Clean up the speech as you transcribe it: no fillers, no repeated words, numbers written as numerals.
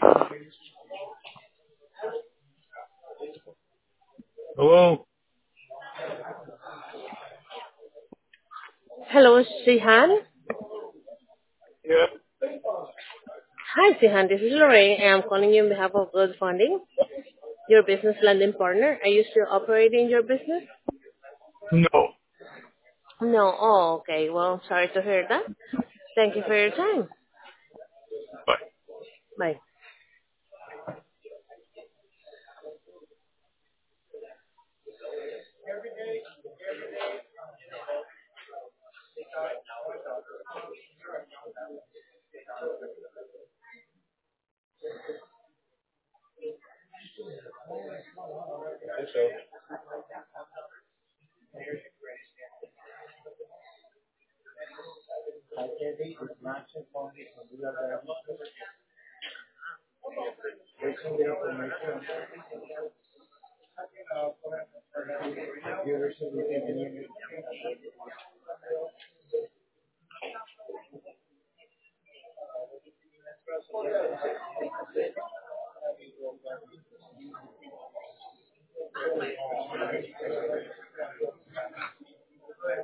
Hello? Hello, Sihan. Yeah. Hi, Sihan. This is Lorraine, and I'm calling you on behalf of Good Funding, your business lending partner. Are you still operating your business? No. No. Oh, okay. Well, sorry to hear that. Thank you for your time. Bye. Bye.